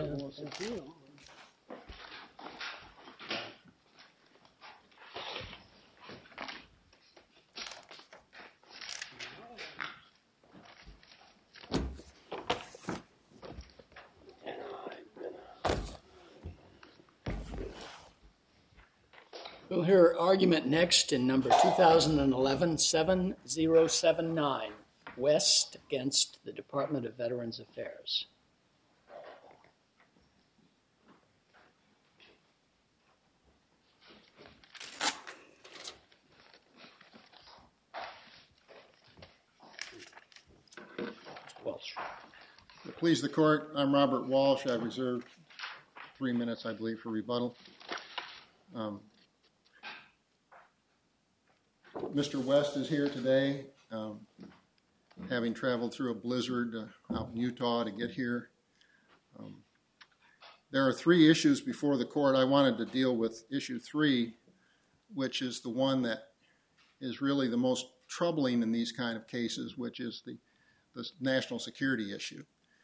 We'll hear argument next in number 2011-7079, West against the Department of Veterans Affairs. Walsh. Please the court, I'm Robert Walsh. I've reserved 3 minutes, I believe, for rebuttal. Mr. West is here today, having traveled through a blizzard out in Utah to get here. There are 3 issues before the court. I wanted to deal with issue 3, which is the one that is really the most troubling in these kind of cases, which is the national security issue.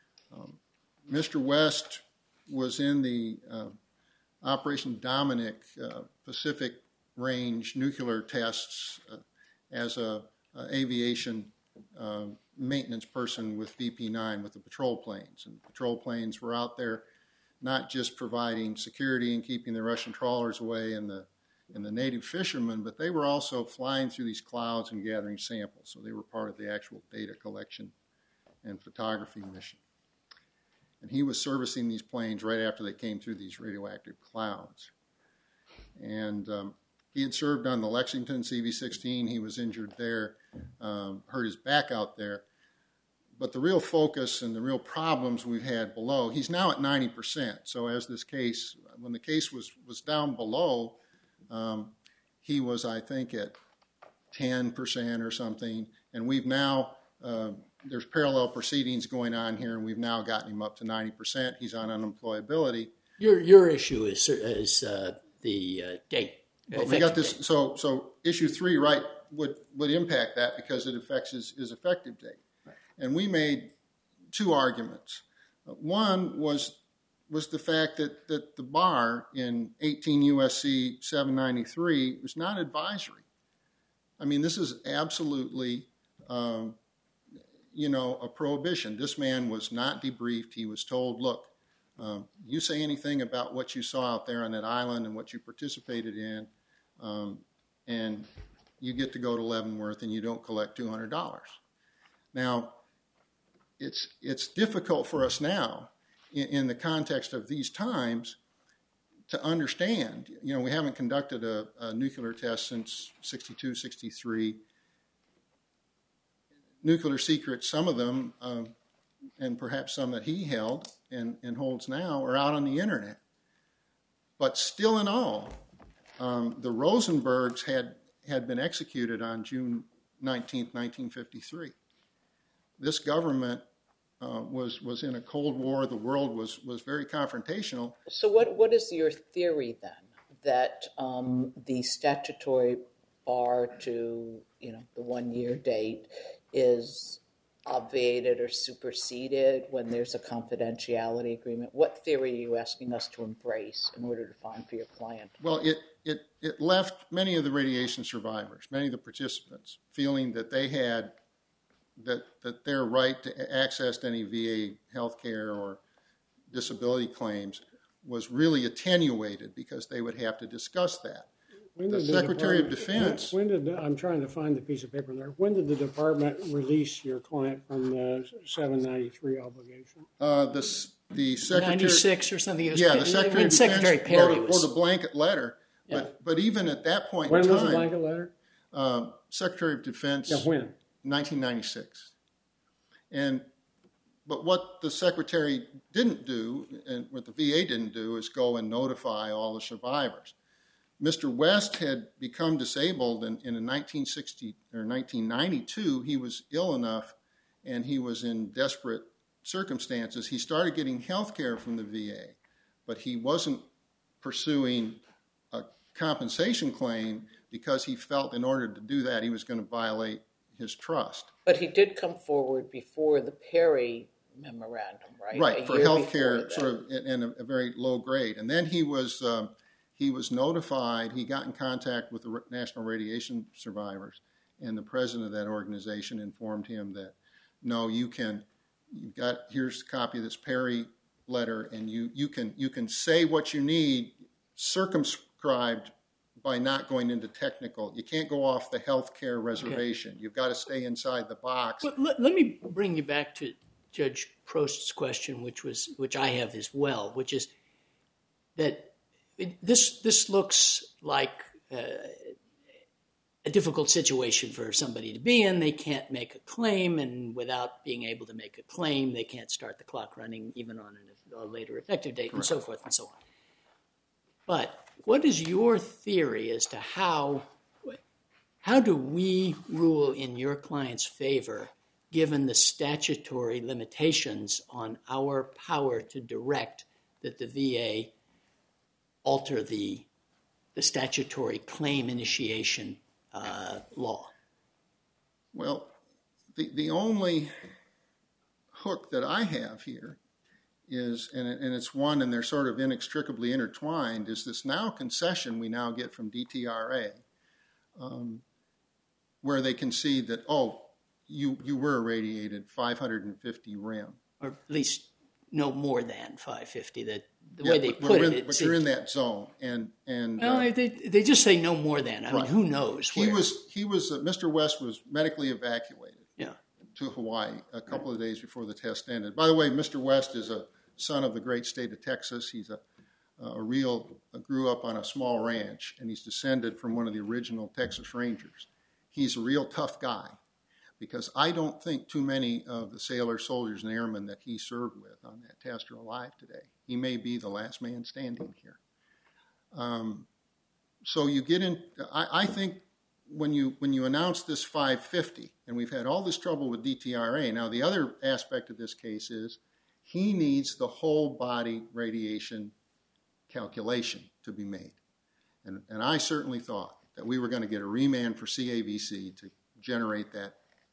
Mr. West was in the Operation Dominic Pacific Range nuclear tests as a aviation maintenance person with VP-9 with the patrol planes. And patrol planes were out there not just providing security and keeping the Russian trawlers away and the native fishermen, but they were also flying through these clouds and gathering samples. So they were part of the actual data collection and photography mission. And he was servicing these planes right after they came through these radioactive clouds. And he had served on the Lexington CV-16. He was injured there, hurt his back out there. But the real focus and the real problems we've had below, he's now at 90%. So as this case, when the case was down below, he was, I think, at 10% or something. And we've now, there's parallel proceedings going on here, and we've now gotten him up to 90%. He's on unemployability. Your issue is the date. But we got this. So issue 3, right, would impact that because it affects his effective date. Right. And we made 2 arguments. One was the fact that the bar in 18 U.S.C. 793 was not advisory. I mean, this is absolutely, a prohibition. This man was not debriefed. He was told, look, you say anything about what you saw out there on that island and what you participated in, and you get to go to Leavenworth and you don't collect $200. Now, it's difficult for us now in the context of these times to understand. We haven't conducted a nuclear test since 62, 63. Nuclear secrets, some of them, and perhaps some that he held and holds now, are out on the internet. But still in all, the Rosenbergs had been executed on June 19th, 1953. This government was in a Cold War. The world was very confrontational. So what is your theory then, that the statutory bar to the 1-year date is obviated or superseded when there's a confidentiality agreement? What theory are you asking us to embrace in order to find for your client? Well, it left many of the radiation survivors, many of the participants, feeling that they had that their right to access any VA health care or disability claims was really attenuated because they would have to discuss that. The Secretary of Defense... I'm trying to find the piece of paper there. When did the department release your client from the 793 obligation? The Secretary... 96 or something? Yeah, the Secretary of Secretary Defense Perry wrote a blanket letter. Yeah. But even at that point when in time... When was the blanket letter? Secretary of Defense... Yeah, when? 1996. But what the Secretary didn't do, and what the VA didn't do, is go and notify all the survivors. Mr. West had become disabled in 1960 or 1992. He was ill enough, and he was in desperate circumstances. He started getting health care from the VA, but he wasn't pursuing a compensation claim because he felt in order to do that he was going to violate his trust. But he did come forward before the Perry memorandum, right? Right, for healthcare, sort of in a very low grade. And then he was notified, he got in contact with the National Radiation Survivors, and the president of that organization informed him that, no, here's a copy of this Perry letter, and you can say what you need, circumscribed by not going into technical. You can't go off the healthcare reservation. Okay. You've got to stay inside the box. Well, let me bring you back to Judge Prost's question, which I have as well, which is that this looks like a difficult situation for somebody to be in. They can't make a claim, and without being able to make a claim, they can't start the clock running even on a later effective date. Correct. And so forth and so on. But what is your theory as to how do we rule in your client's favor given the statutory limitations on our power to direct that the VA alter the statutory claim initiation law? Well, the only hook that I have here is, and it's one, and they're sort of inextricably intertwined, is this now concession we now get from DTRA, where they concede that, you were irradiated 550 rem. Or at least no more than 550, the way they put it. But you're in that zone. Well, they just say no more than. I mean, who knows? Mr. West was medically evacuated to Hawaii a couple of days before the test ended. By the way, Mr. West is a son of the great state of Texas. He's grew up on a small ranch, and he's descended from one of the original Texas Rangers. He's a real tough guy, because I don't think too many of the sailors, soldiers, and airmen that he served with on that test are alive today. He may be the last man standing here. So you get in, I think when you announce this 550, and we've had all this trouble with DTRA, now the other aspect of this case is he needs the whole body radiation calculation to be made. And I certainly thought that we were going to get a remand for CAVC to generate that.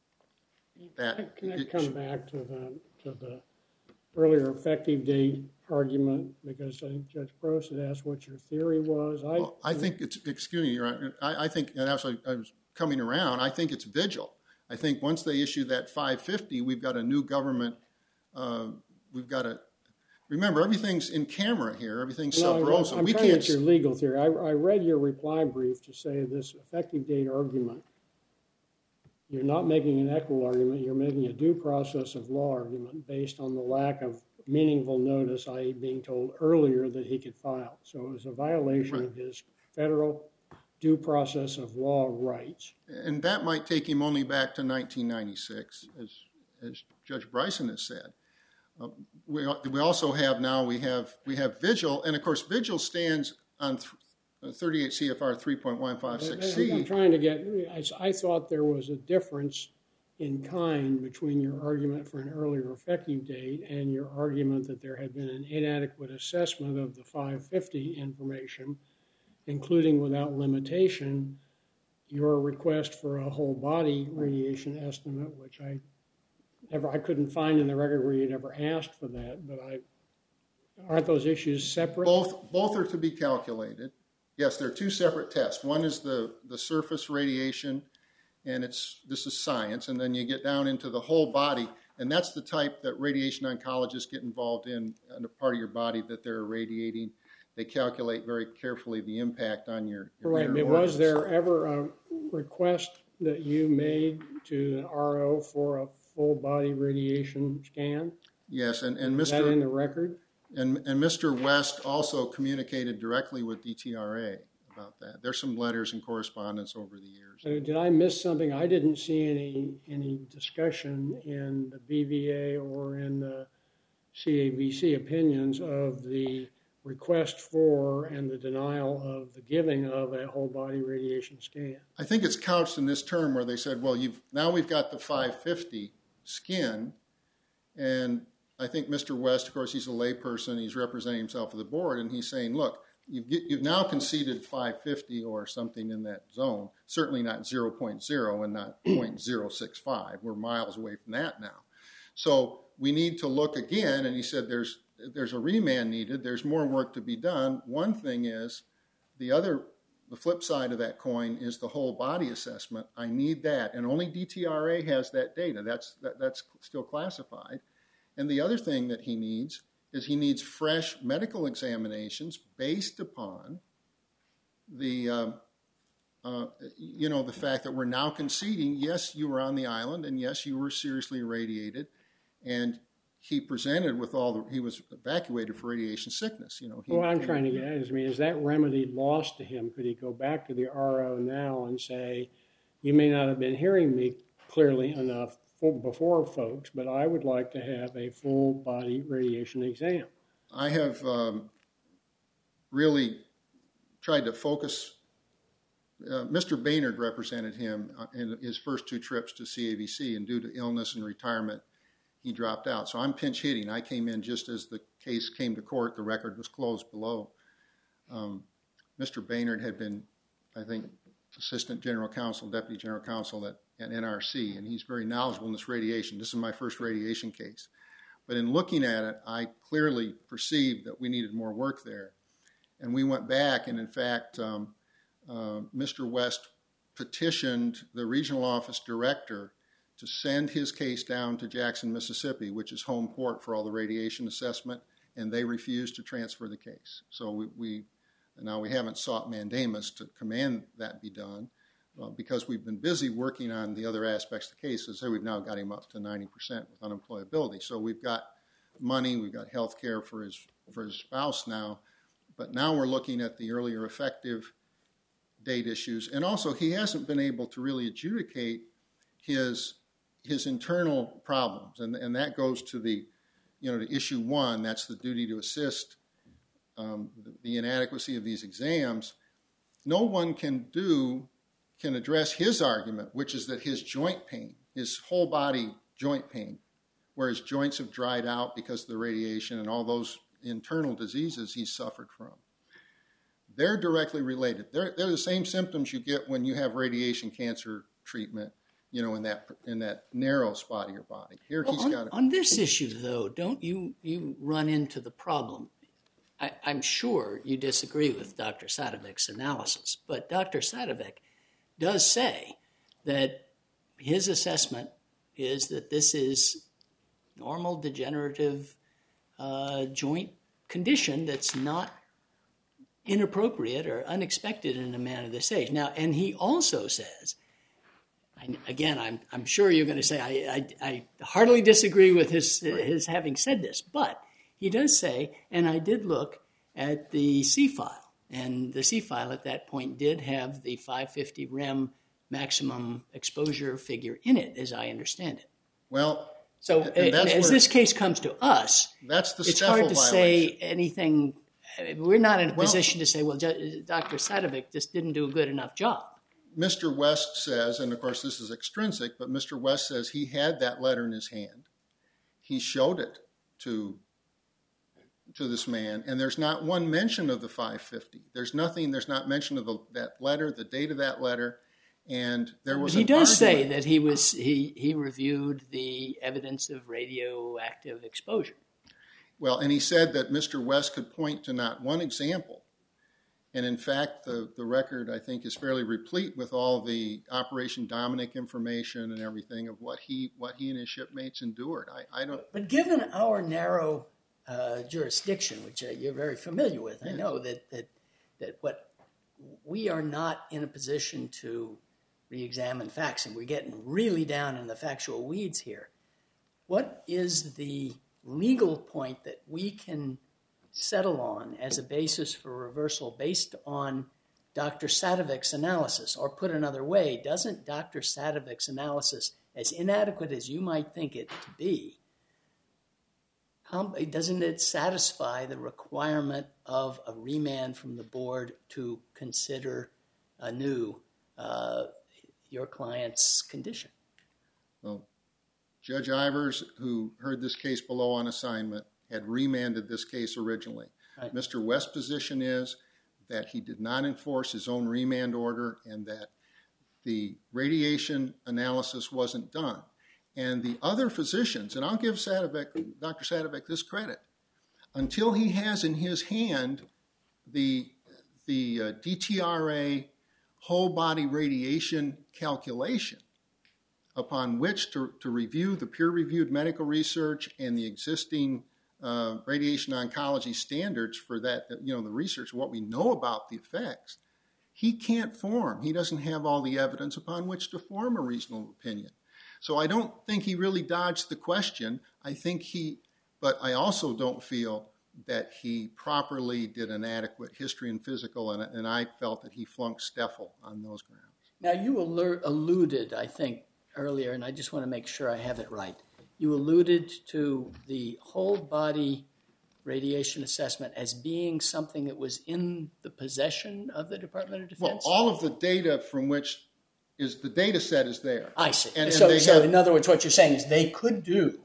Can I come back to the earlier effective date argument, because I think Judge Prost had asked what your theory was. I think it's, excuse me, Your Honor, I think, and actually I was coming around, I think it's vigil. I think once they issue that 550, we've got a new government, we've got to, remember, everything's in camera here, everything's sub rosa. I'm trying to get your legal theory. I read your reply brief to say this effective date argument, you're not making an equitable argument, you're making a due process of law argument based on the lack of meaningful notice, i.e. being told earlier that he could file. So it was a violation of his federal due process of law rights. And that might take him only back to 1996, as Judge Bryson has said. We also have now, we have vigil, and of course vigil stands on 38 CFR 3.156C. I'm trying to get, I thought there was a difference in kind between your argument for an earlier effective date and your argument that there had been an inadequate assessment of the 550 information, including without limitation, your request for a whole body radiation estimate, which I couldn't find in the record where you'd ever asked for that, but aren't those issues separate? Both are to be calculated. Yes, they're two separate tests. One is the surface radiation, and this is science, and then you get down into the whole body, and that's the type that radiation oncologists get involved in a part of your body that they're irradiating. They calculate very carefully the impact on your right. But was there ever a request that you made to an RO for a full body radiation scan? Yes, and Mr. Is that in the record? And Mr. West also communicated directly with DTRA about that. There's some letters and correspondence over the years. So did I miss something? I didn't see any discussion in the BVA or in the CAVC opinions of the request for and the denial of the giving of a whole body radiation scan. I think it's couched in this term where they said, well, now we've got the 550 skin, and I think Mr. West, of course, he's a layperson, he's representing himself at the board, and he's saying, look, you've now conceded 550 or something in that zone, certainly not 0.0 and not 0.065. We're miles away from that now. So we need to look again, and he said there's a remand needed, there's more work to be done. One thing is, the flip side of that coin is the whole body assessment. I need that, and only DTRA has that data. That's still classified. And the other thing that he needs is he needs fresh medical examinations based upon the the fact that we're now conceding, yes, you were on the island, and yes, you were seriously irradiated, and he presented with he was evacuated for radiation sickness. What I'm trying to get at is that remedy lost to him? Could he go back to the RO now and say, you may not have been hearing me clearly enough before, folks, but I would like to have a full body radiation exam? I have really tried to focus. Mr. Baynard represented him in his first 2 trips to CAVC, and due to illness and retirement, he dropped out. So I'm pinch hitting. I came in just as the case came to court. The record was closed below. Mr. Baynard had been, I think, Assistant General Counsel, Deputy General Counsel at NRC, and he's very knowledgeable in this radiation. This is my first radiation case. But in looking at it, I clearly perceived that we needed more work there. And we went back, and in fact, Mr. West petitioned the regional office director to send his case down to Jackson, Mississippi, which is home port for all the radiation assessment, and they refused to transfer the case. So now we haven't sought mandamus to command that be done because we've been busy working on the other aspects of the case. So we've now got him up to 90% with unemployability. So we've got money, we've got health care for his spouse now, but now we're looking at the earlier effective date issues. And also he hasn't been able to really adjudicate his internal problems. And that goes to to issue 1, that's the duty to assist, the inadequacy of these exams. No one can address his argument, which is that his joint pain, his whole body joint pain, where his joints have dried out because of the radiation and all those internal diseases he's suffered from. They're directly related. They're the same symptoms you get when you have radiation cancer treatment, in that narrow spot of your body. Here he's got it. On this issue, though, don't you run into the problem? I'm sure you disagree with Dr. Sadovic's analysis, but Dr. Sadovic does say that his assessment is that this is normal degenerative joint condition that's not inappropriate or unexpected in a man of this age. Now, and he also says, again, I'm sure you're going to say I heartily disagree with his having said this, but he does say, and I did look at the C file, and the C file at that point did have the 550 rem maximum exposure figure in it, as I understand it. Well, so as this case comes to us, it's hard to say anything. We're not in a position to say, well, Dr. Sadovic just didn't do a good enough job. Mr. West says, and of course this is extrinsic, but Mr. West says he had that letter in his hand. He showed it to this man, and there's not one mention of the 550. There's not mention of that letter, the date of that letter, and there was. He does say that he reviewed the evidence of radioactive exposure. Well, and he said that Mr. West could point to not one example. And in fact, the record, I think, is fairly replete with all the Operation Dominic information and everything of what he and his shipmates endured. I don't. But given our narrow jurisdiction, which you're very familiar with, I know that what we are not in a position to re-examine facts, and we're getting really down in the factual weeds here. What is the legal point that we can settle on as a basis for reversal based on Dr. Sadovic's analysis? Or put another way, doesn't Dr. Sadovic's analysis, as inadequate as you might think it to be, doesn't it satisfy the requirement of a remand from the board to consider anew your client's condition? Well, Judge Ivers, who heard this case below on assignment, had remanded this case originally. Right. Mr. West's position is that he did not enforce his own remand order and that the radiation analysis wasn't done. And the other physicians, and I'll give Dr. Sadovic this credit, until he has in his hand the DTRA whole body radiation calculation upon which to review the peer-reviewed medical research and the existing radiation oncology standards for that, the research, what we know about the effects, he can't form. He doesn't have all the evidence upon which to form a reasonable opinion. So I don't think he really dodged the question. But I also don't feel that he properly did an adequate history and physical, and I felt that he flunked STEFL on those grounds. Now, you alluded, I think, earlier, and I just want to make sure I have it right. You alluded to the whole body radiation assessment as being something that was in the possession of the Department of Defense? Well, all of the data from which is the data set is there. I see. And so in other words, what you're saying is they could do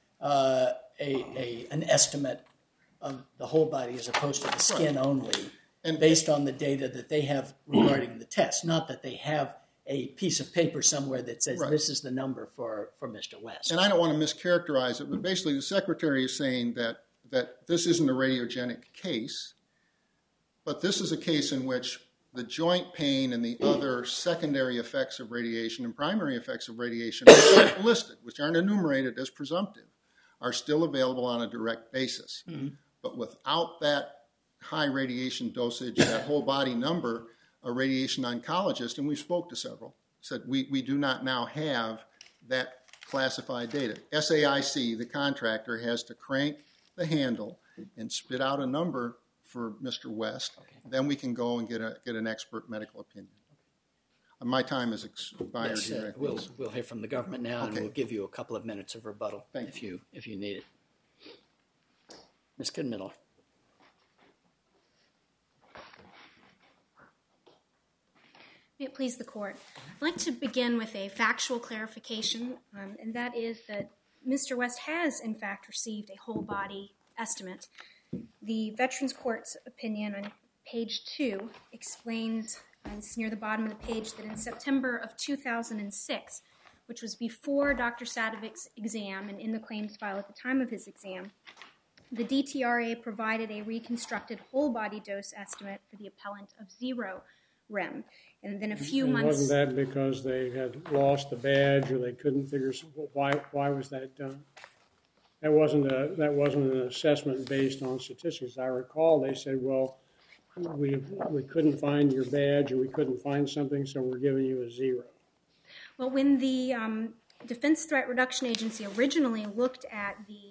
an estimate of the whole body as opposed to the skin only, and based on the data that they have regarding the test, not that they have a piece of paper somewhere that says this is the number for Mr. West. And I don't want to mischaracterize it, but basically the Secretary is saying that this isn't a radiogenic case, but this is a case in which the joint pain and the other secondary effects of radiation and primary effects of radiation which are listed, which aren't enumerated as presumptive, are still available on a direct basis. Mm-hmm. But without that high radiation dosage, that whole body number, a radiation oncologist, and we spoke to several, said we do not now have that classified data. SAIC, the contractor, has to crank the handle and spit out a number for Mr. West. Okay. Then we can go and get an expert medical opinion. Okay. My time has expired here. We'll hear from the government now, and we'll give you a couple of minutes of rebuttal if you need it. Ms. Kidmiddle. May it please the Court. I'd like to begin with a factual clarification, and that is that Mr. West has, in fact, received a whole body estimate. The Veterans Court's opinion on page 2 explains, it's near the bottom of the page, that in September of 2006, which was before Dr. Sadovic's exam and in the claims file at the time of his exam, the DTRA provided a reconstructed whole body dose estimate for the appellant of 0 rem. And then a few months... Wasn't that because they had lost the badge or they couldn't figure why was that done? That wasn't an assessment based on statistics. I recall they said, well, we couldn't find your badge or we couldn't find something, so we're giving you a 0. Well, when the Defense Threat Reduction Agency originally looked at the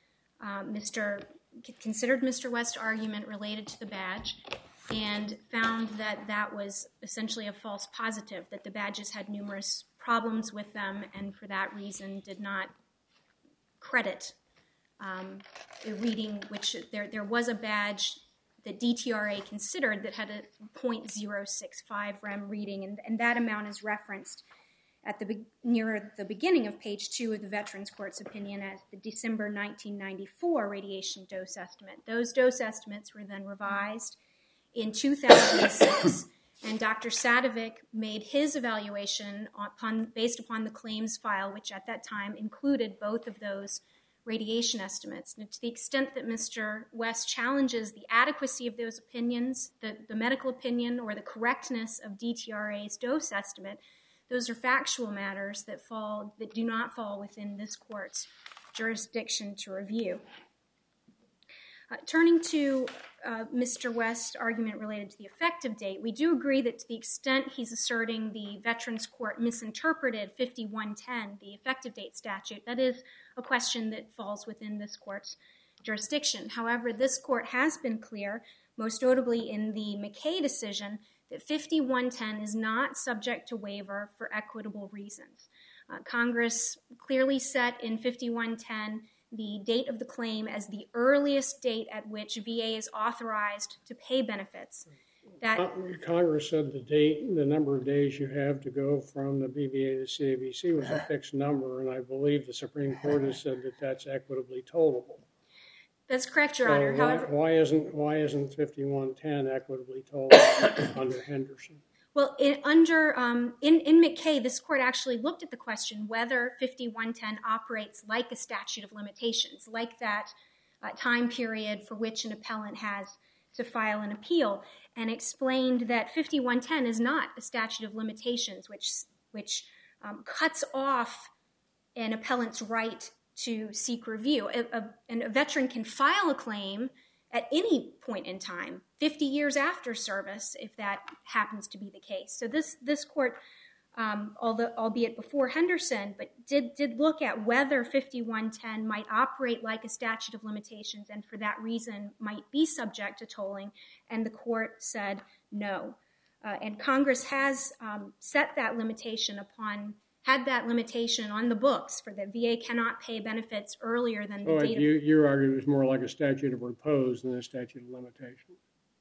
considered Mr. West's argument related to the badge and found that that was essentially a false positive, that the badges had numerous problems with them and for that reason did not credit the reading, which there was a badge that DTRA considered that had a 0.065 rem reading, and that amount is referenced at near the beginning of page 2 of the Veterans Court's opinion as the December 1994 radiation dose estimate. Those dose estimates were then revised in 2006, and Dr. Sadovic made his evaluation based upon the claims file, which at that time included both of those radiation estimates. And to the extent that Mr. West challenges the adequacy of those opinions, the medical opinion or the correctness of DTRA's dose estimate, those are factual matters that do not fall within this court's jurisdiction to review. Turning to Mr. West's argument related to the effective date, we do agree that to the extent he's asserting the Veterans Court misinterpreted 5110, the effective date statute, that is a question that falls within this court's jurisdiction. However, this court has been clear, most notably in the McKay decision, that 5110 is not subject to waiver for equitable reasons. Congress clearly set in 5110 the date of the claim as the earliest date at which VA is authorized to pay benefits. Congress said the number of days you have to go from the BVA to CAVC was a fixed number, and I believe the Supreme Court has said that that's equitably tollable. That's correct, Your Honor. However, why isn't 5110 equitably tollable under Henderson? Well, in McKay, this court actually looked at the question whether 5110 operates like a statute of limitations, like that time period for which an appellant has to file an appeal, and explained that 5110 is not a statute of limitations, which cuts off an appellant's right to seek review. A veteran can file a claim at any point in time, 50 years after service, if that happens to be the case. So this court, albeit before Henderson, but did look at whether 5110 might operate like a statute of limitations and for that reason might be subject to tolling, and the court said no. And Congress has set that limitation had that limitation on the books for the VA cannot pay benefits earlier than the date. You argued it was more like a statute of repose than a statute of limitation.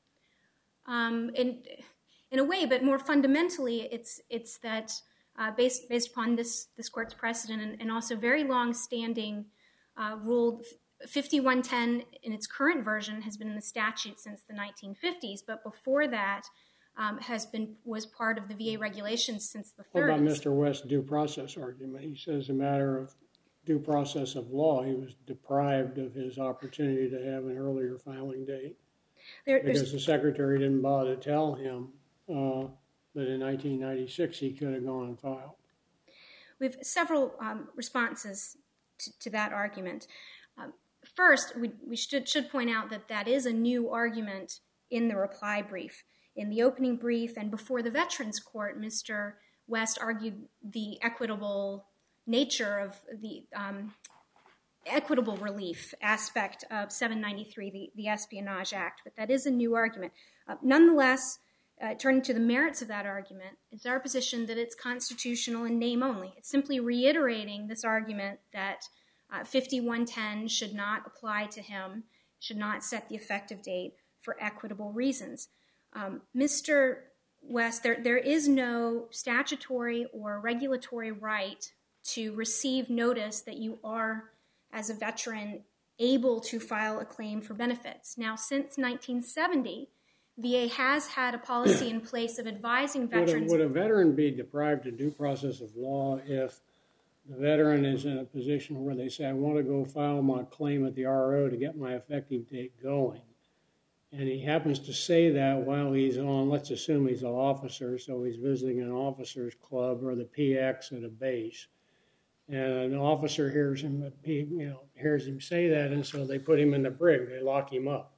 In a way, but more fundamentally, it's that based upon this court's precedent and also very long-standing rule, 5110 in its current version has been in the statute since the 1950s, but before that was part of the VA regulations since the 30s. What about Mr. West's due process argument? He says a matter of due process of law, he was deprived of his opportunity to have an earlier filing date because the secretary didn't bother to tell him that in 1996 he could have gone and filed. We have several responses to that argument. First, we should point out that is a new argument in the reply brief. In the opening brief and before the Veterans Court, Mr. West argued the equitable nature of the equitable relief aspect of 793, the Espionage Act, but that is a new argument. Nonetheless, turning to the merits of that argument, it's our position that it's constitutional in name only. It's simply reiterating this argument that 5110 should not apply to him, should not set the effective date for equitable reasons. Mr. West, there is no statutory or regulatory right to receive notice that you are, as a veteran, able to file a claim for benefits. Now, since 1970, VA has had a policy in place of advising veterans. Would a veteran be deprived of due process of law if the veteran is in a position where they say, I want to go file my claim at the RO to get my effective date going? And he happens to say that while he's on, let's assume he's an officer, so he's visiting an officer's club or the PX at a base. And an officer hears him say that, and so they put him in the brig. They lock him up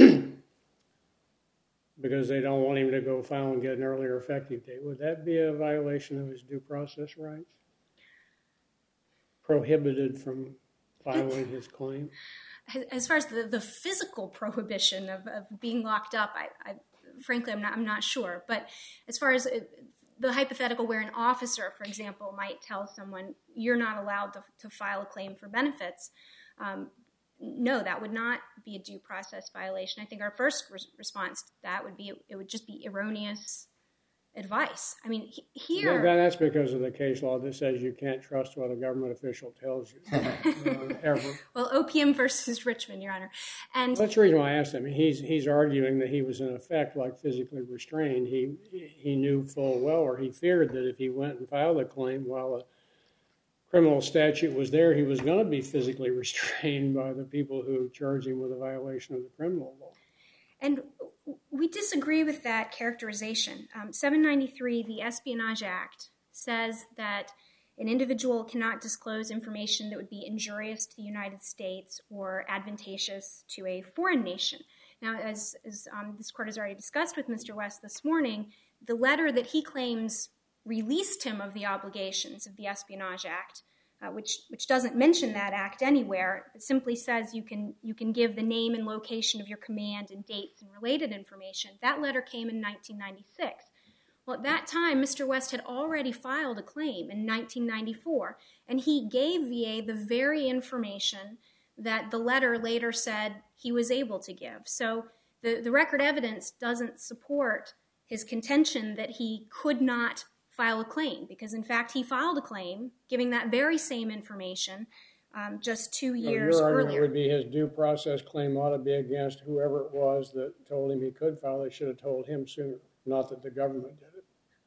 because they don't want him to go file and get an earlier effective date. Would that be a violation of his due process rights? Prohibited from filing his claim? As far as the physical prohibition of being locked up, frankly, I'm not sure. But as far as the hypothetical where an officer, for example, might tell someone, you're not allowed to file a claim for benefits, no, that would not be a due process violation. I think our first response to that would be it would just be erroneous advice. I mean, here... That's because of the case law that says you can't trust what a government official tells you, ever. Well, OPM versus Richmond, Your Honor. And that's the reason why I asked him. He's arguing that he was, in effect, like physically restrained. He knew full well, or he feared that if he went and filed a claim while a criminal statute was there, he was going to be physically restrained by the people who charged him with a violation of the criminal law. And we disagree with that characterization. 793, the Espionage Act, says that an individual cannot disclose information that would be injurious to the United States or advantageous to a foreign nation. Now, as this court has already discussed with Mr. West this morning, the letter that he claims released him of the obligations of the Espionage Act, which doesn't mention that act anywhere. It simply says you can give the name and location of your command and dates and related information. That letter came in 1996. Well, at that time, Mr. West had already filed a claim in 1994, and he gave VA the very information that the letter later said he was able to give. So the record evidence doesn't support his contention that he could not file a claim, because in fact he filed a claim giving that very same information just 2 years earlier. Your argument earlier. would be his due process claim ought to be against whoever it was that told him he could file. They should have told him sooner, not that the government did it.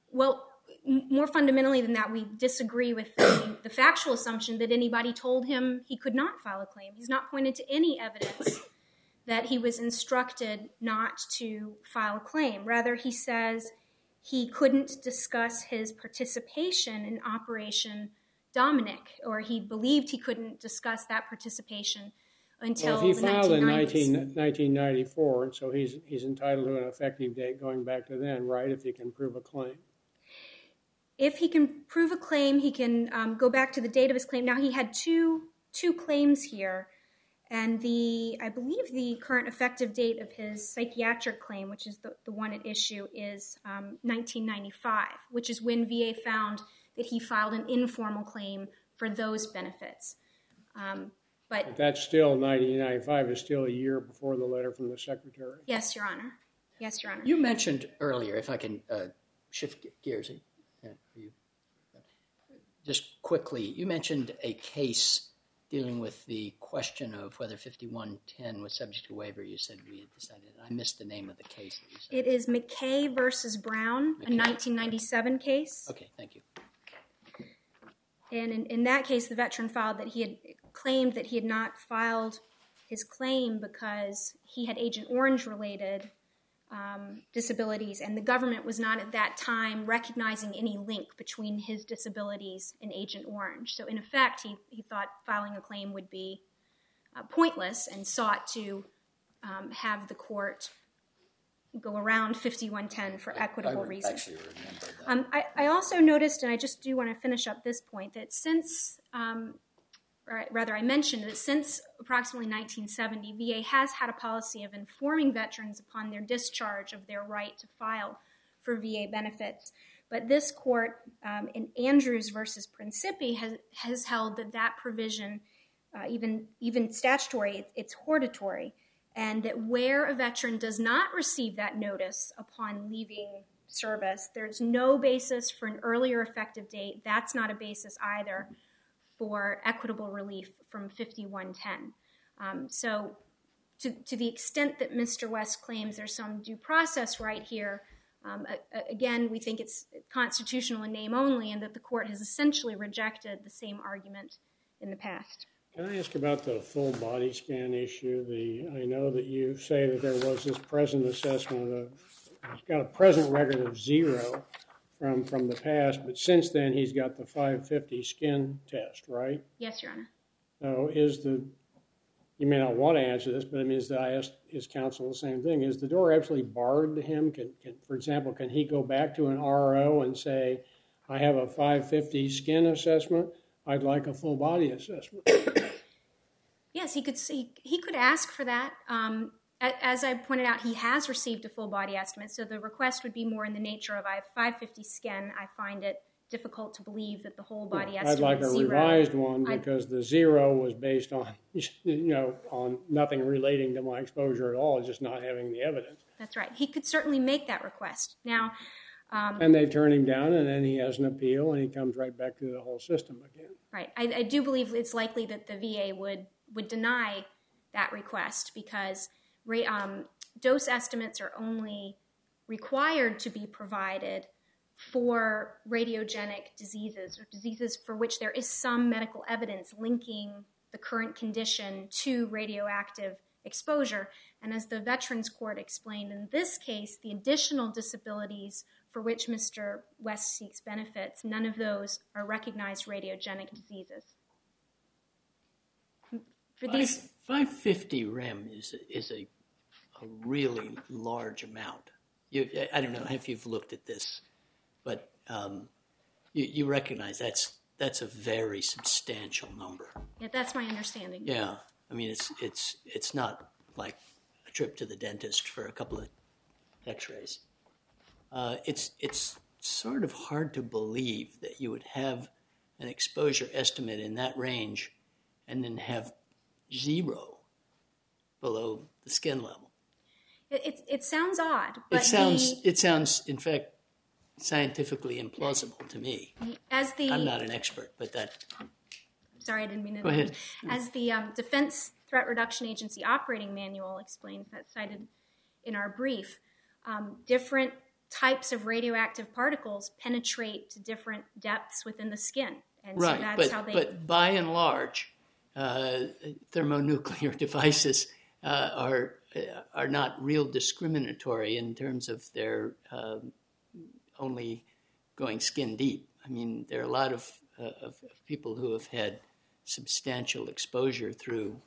Well, more fundamentally than that, we disagree with the factual assumption that anybody told him he could not file a claim. He's not pointed to any evidence that he was instructed not to file a claim. Rather, he says he couldn't discuss his participation in Operation Dominic, or he believed he couldn't discuss that participation until well, if he the filed 1990s. in 1994, and so he's entitled to an effective date going back to then, right, if he can prove a claim. If he can prove a claim, he can go back to the date of his claim. Now, he had two claims here, and I believe the current effective date of his psychiatric claim, which is the one at issue, is 1995, which is when VA found that he filed an informal claim for those benefits. But that's still 1995 is still a year before the letter from the Secretary. Yes, Your Honor. Yes, Your Honor. You mentioned earlier, if I can shift gears, just quickly, you mentioned a case dealing with the question of whether 5110 was subject to waiver. You said we had decided. I missed the name of the case that you said. It is McKay versus Brown, a 1997 case. Okay, thank you. And in that case, the veteran filed that he had claimed that he had not filed his claim because he had Agent Orange-related disabilities, and the government was not at that time recognizing any link between his disabilities and Agent Orange. So in effect, he thought filing a claim would be pointless and sought to have the court go around 5110 for equitable reasons. Actually remember that. I also noticed, and I just do want to finish up this point, that since, I mentioned that since approximately 1970, VA has had a policy of informing veterans upon their discharge of their right to file for VA benefits. But this court, in Andrews versus Principi, has held that provision, even statutory, it's hortatory, and that where a veteran does not receive that notice upon leaving service, there's no basis for an earlier effective date. That's not a basis either for equitable relief from 5110. So to the extent that Mr. West claims there's some due process right here, again, we think it's constitutional in name only, and that the court has essentially rejected the same argument in the past. Can I ask about the full body scan issue? I know that you say that there was this present assessment of, he's got a present record of 0 from the past, but since then he's got the 550 skin test, right? Yes, Your Honor. So you may not want to answer this, but I mean, I asked his counsel the same thing. Is the door absolutely barred to him? For example, can he go back to an RO and say, I have a 550 skin assessment, I'd like a full body assessment? Yes, he could ask for that. As I pointed out, he has received a full body estimate, so the request would be more in the nature of, I have 550 skin, I find it difficult to believe that the whole body estimate is 0. I'd like a revised one because the 0 was based on, on nothing relating to my exposure at all, just not having the evidence. That's right. He could certainly make that request. Now, and they turn him down, and then he has an appeal, and he comes right back to the whole system again. Right. I do believe it's likely that the VA would deny that request because dose estimates are only required to be provided for radiogenic diseases, or diseases for which there is some medical evidence linking the current condition to radioactive exposure. And as the Veterans Court explained in this case, the additional disabilities for which Mr. West seeks benefits, none of those are recognized radiogenic diseases. For these 550 rem is a really large amount. I don't know if you've looked at this, but you recognize that's a very substantial number. Yeah, that's my understanding. Yeah, I mean it's not like a trip to the dentist for a couple of X-rays. It's sort of hard to believe that you would have an exposure estimate in that range and then have 0 below the skin level. It sounds odd. But it sounds, in fact, scientifically implausible to me. I'm not an expert, but that... Sorry, I didn't mean to... Go ahead. As the Defense Threat Reduction Agency operating manual explains, that's cited in our brief, different types of radioactive particles penetrate to different depths within the skin. And right, so that's how but by and large, thermonuclear devices are not real discriminatory in terms of their only going skin deep. I mean, there are a lot of people who have had substantial exposure through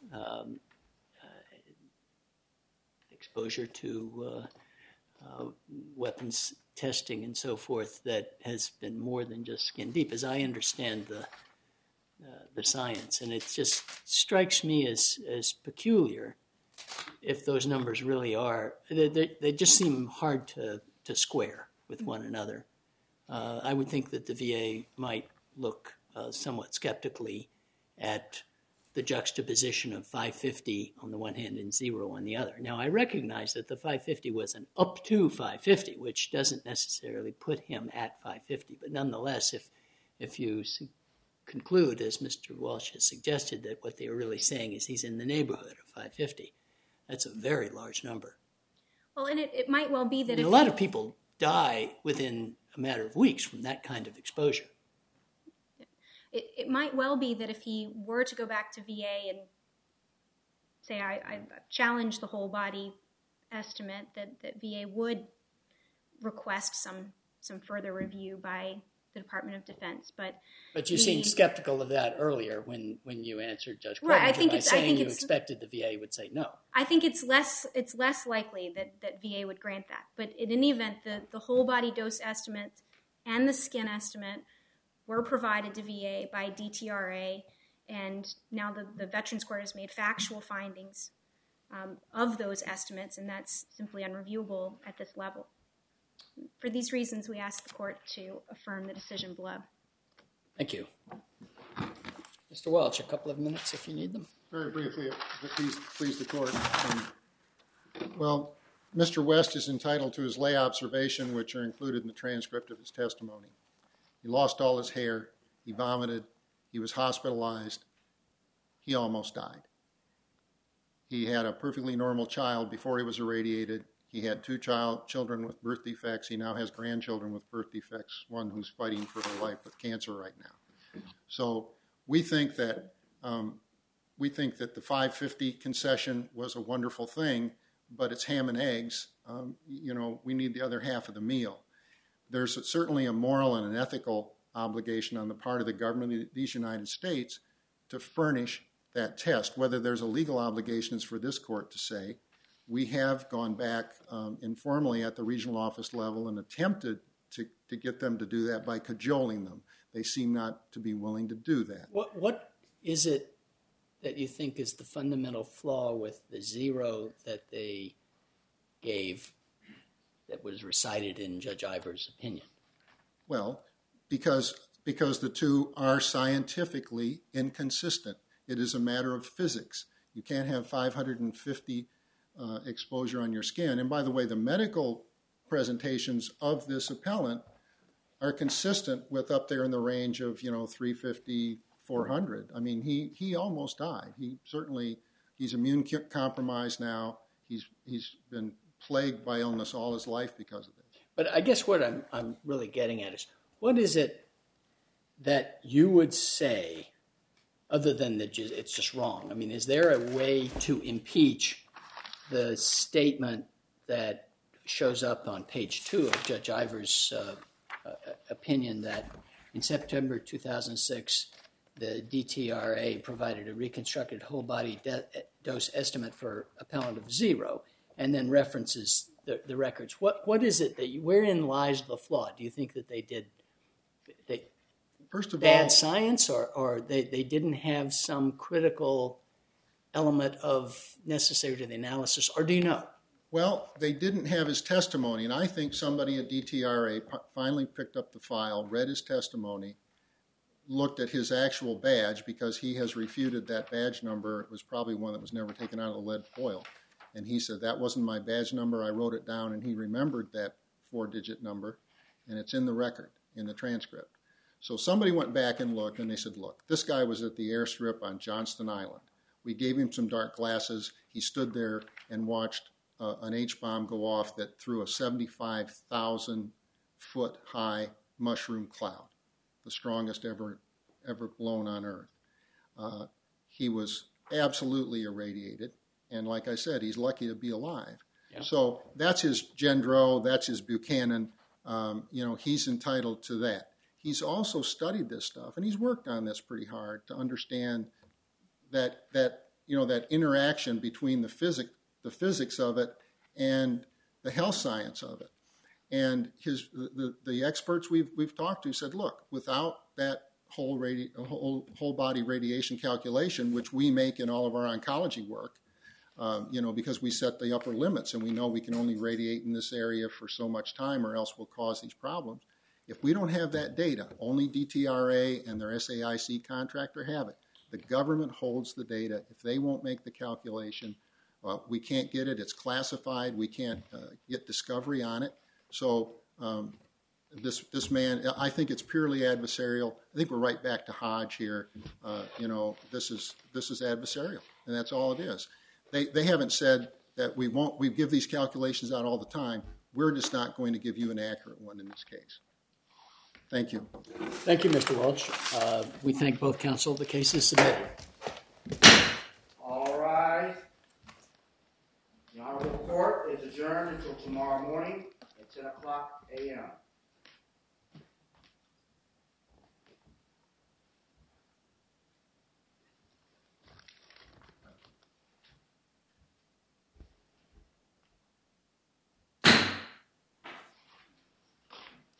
exposure to weapons testing and so forth that has been more than just skin deep, as I understand the science. And it just strikes me as peculiar if those numbers really are. They just seem hard to square with one another. I would think that the VA might look somewhat skeptically at the juxtaposition of 550 on the one hand and 0 on the other. Now, I recognize that the 550 was an up to 550, which doesn't necessarily put him at 550. But nonetheless, if you conclude, as Mr. Walsh has suggested, that what they are really saying is he's in the neighborhood of 550, that's a very large number. Well, and it might well be that a lot of people die within a matter of weeks from that kind of exposure. It might well be that if he were to go back to VA and say, I challenge the whole body estimate, that VA would request some further review by the Department of Defense. But you seemed skeptical of that earlier when you answered Judge Clevenger right, by saying you expected the VA would say no. I think it's less likely that VA would grant that. But in any event, the whole body dose estimate and the skin estimate were provided to VA by DTRA, and now the Veterans Court has made factual findings of those estimates, and that's simply unreviewable at this level. For these reasons, we ask the court to affirm the decision below. Thank you. Mr. Welch, a couple of minutes if you need them. Very briefly, please the court. Well, Mr. West is entitled to his lay observation, which are included in the transcript of his testimony. He lost all his hair. He vomited. He was hospitalized. He almost died. He had a perfectly normal child before he was irradiated. He had two children with birth defects. He now has grandchildren with birth defects, one who's fighting for her life with cancer right now. So we think that the 550 concession was a wonderful thing, but it's ham and eggs. We need the other half of the meal. There's certainly a moral and an ethical obligation on the part of the government of these United States to furnish that test. Whether there's a legal obligation is for this court to say. We have gone back informally at the regional office level and attempted to get them to do that by cajoling them. They seem not to be willing to do that. What is it that you think is the fundamental flaw with the 0 that they gave that was recited in Judge Ivor's opinion? Well, because the two are scientifically inconsistent. It is a matter of physics. You can't have 550 exposure on your skin. And by the way, the medical presentations of this appellant are consistent with up there in the range of 350, 400. I mean, he almost died. He's immune compromised now. He's been plagued by illness all his life because of this. But I guess what I'm really getting at is, what is it that you would say, other than that it's just wrong? I mean, is there a way to impeach the statement that shows up on page 2 of Judge Ivor's opinion that in September 2006, the DTRA provided a reconstructed whole body dose estimate for appellant of 0, and then references the records? What is it wherein lies the flaw? Do you think that they did First of bad all, science, or they didn't have some critical element of necessary to the analysis, or do you know? Well, they didn't have his testimony, and I think somebody at DTRA finally picked up the file, read his testimony, looked at his actual badge, because he has refuted that badge number. It was probably one that was never taken out of the lead foil. And he said, that wasn't my badge number. I wrote it down, and he remembered that 4-digit number, and it's in the record, in the transcript. So somebody went back and looked, and they said, look, this guy was at the airstrip on Johnston Island. We gave him some dark glasses. He stood there and watched an H-bomb go off that threw a 75,000-foot high mushroom cloud, the strongest ever blown on Earth. He was absolutely irradiated, and like I said, he's lucky to be alive. Yep. So that's his Gendreau, that's his Buchanan. He's entitled to that. He's also studied this stuff, and he's worked on this pretty hard to understand that interaction between the physics of it and the health science of it. And the experts we've talked to said, look, without that whole body radiation calculation, which we make in all of our oncology work, because we set the upper limits and we know we can only radiate in this area for so much time or else we'll cause these problems. If we don't have that data, only DTRA and their SAIC contractor have it. The government holds the data. If they won't make the calculation, we can't get it. It's classified. We can't get discovery on it. So this man, I think it's purely adversarial. I think we're right back to Hodge here. This is adversarial, and that's all it is. They haven't said that we give these calculations out all the time. We're just not going to give you an accurate one in this case. Thank you. Thank you, Mr. Welch. We thank both counsel. The case is submitted. All rise. The Honorable Court is adjourned until tomorrow morning at 10 o'clock a.m.